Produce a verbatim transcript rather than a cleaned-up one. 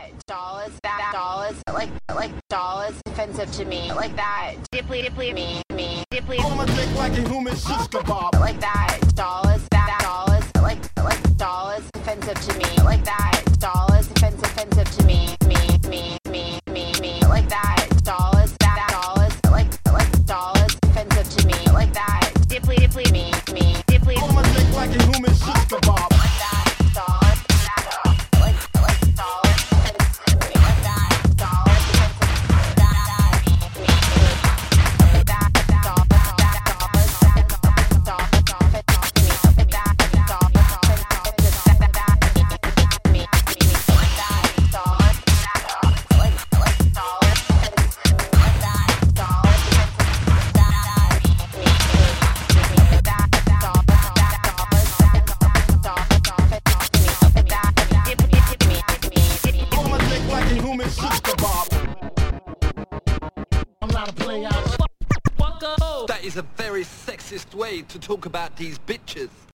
that doll is that doll is like like doll is offensive to me. Like that deeply deeply me me deeply. On my dick like a human shish kebab. Like that doll is that, that doll is like like doll is offensive to me. Like that doll is offensive offensive to me me me me me me. Like that doll is that, that doll is like like doll is offensive to me. Like that deeply deeply me me deeply. On my dick like a human shish kebab. Like that doll is that doll like like doll is offensive to me. Like that doll is offensive to me. Like that doll that doll is that doll doll offensive to me. Like that doll offensive to that me me like that doll is that doll like like doll is offensive to me. Like that doll is offensive to that me me like that doll that doll is that doll doll offensive to me. Like that dip dip me me On my dick like a human shish kebab. I'm not a player. That is a very sexist way to talk about these bitches.